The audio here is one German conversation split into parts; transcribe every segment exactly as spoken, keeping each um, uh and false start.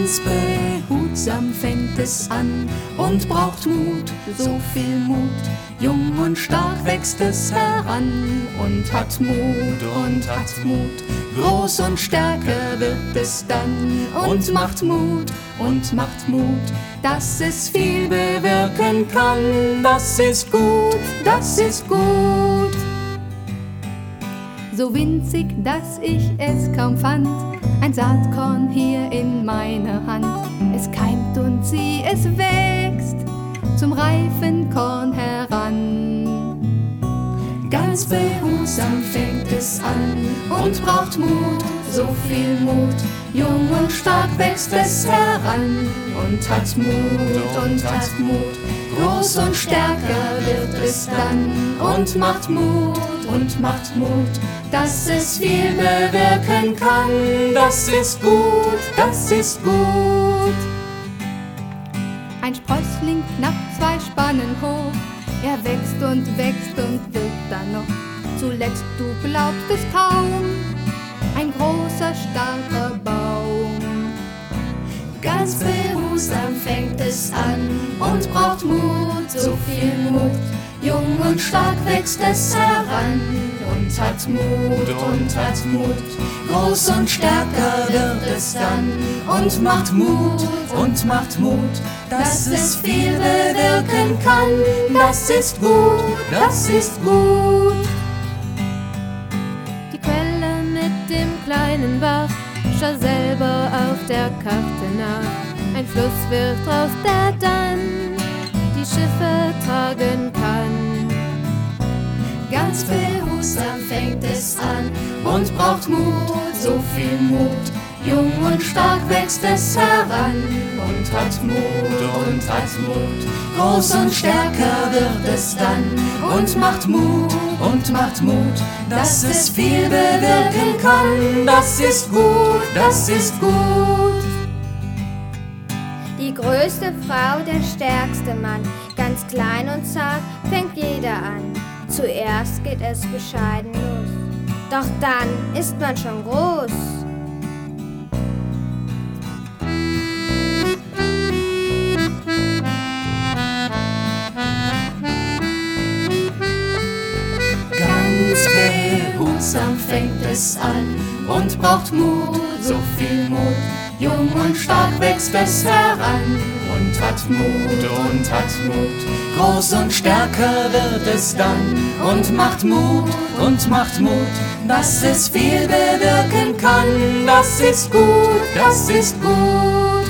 Ganz behutsam fängt es an und braucht Mut, so viel Mut. Jung und stark wächst es heran und hat Mut und hat Mut. Groß und stärker wird es dann und macht Mut und macht Mut, dass es viel bewirken kann. Das ist gut, das ist gut. So winzig, dass ich es kaum fand, ein Saatkorn hier in meiner Hand. Es keimt und sieh, es wächst zum reifen Korn heran. Ganz behutsam fängt es an und braucht Mut, so viel Mut. Jung und stark wächst es heran und hat Mut und hat Mut. Groß und stärker wird es dann und macht Mut und macht Mut, dass es viel bewirken kann. Das ist gut, das ist gut. Ein Sprössling knapp zwei Spannen hoch, er wächst und wächst und wird dann noch, zuletzt du glaubst es kaum, ein großer, starker Baum. Ganz behutsam fängt es an und braucht Mut, so viel Mut. Jung und stark wächst es heran und hat Mut und hat Mut. Groß und stärker wird es dann und macht Mut und macht Mut, dass es viel bewirken kann. Das ist gut, das ist gut. Die Quelle mit dem kleinen Bach, schau selber auf der Karte nach. Ein Fluss wird draus, der dann die Schiffe tragen kann. Ganz behutsam fängt es an und braucht Mut, so viel Mut. Jung und stark wächst es heran und hat Mut und hat Mut. Groß und stärker wird es dann und macht Mut und macht Mut, dass es viel bewirken kann. Das ist gut, das ist gut. Die größte Frau, der stärkste Mann, ganz klein und zart fängt jeder an. Zuerst geht es bescheiden los, doch dann ist man schon groß. Ganz behutsam fängt es an und braucht Mut, so viel Mut. Jung und stark wächst es heran und hat Mut und hat Mut. Groß und stärker wird es dann und macht Mut und macht Mut, dass es viel bewirken kann. Das ist gut, das ist gut.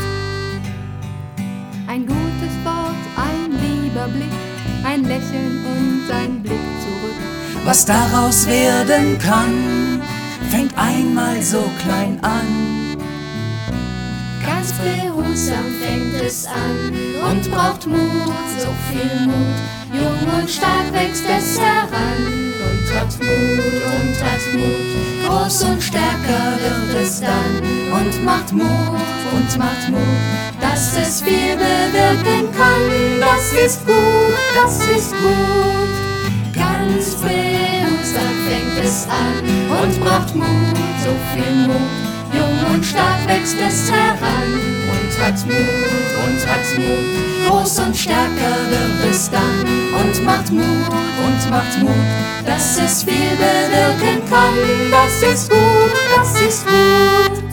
Ein gutes Wort, ein lieber Blick, ein Lächeln und ein Blick zurück. Was daraus werden kann, fängt einmal so klein an. Ganz behutsam fängt es an und braucht Mut, so viel Mut. Jung und stark wächst es heran und hat Mut und hat Mut. Groß und stärker wird es dann und macht Mut und macht Mut, dass es viel bewirken kann. Das ist gut, das ist gut. Ganz behutsam fängt es an und braucht Mut, so viel Mut. Jung und stark wächst es heran und hat Mut und hat Mut. Groß und stärker wird es dann und macht Mut und macht Mut, dass es viel bewirken kann. Das ist gut, das ist gut.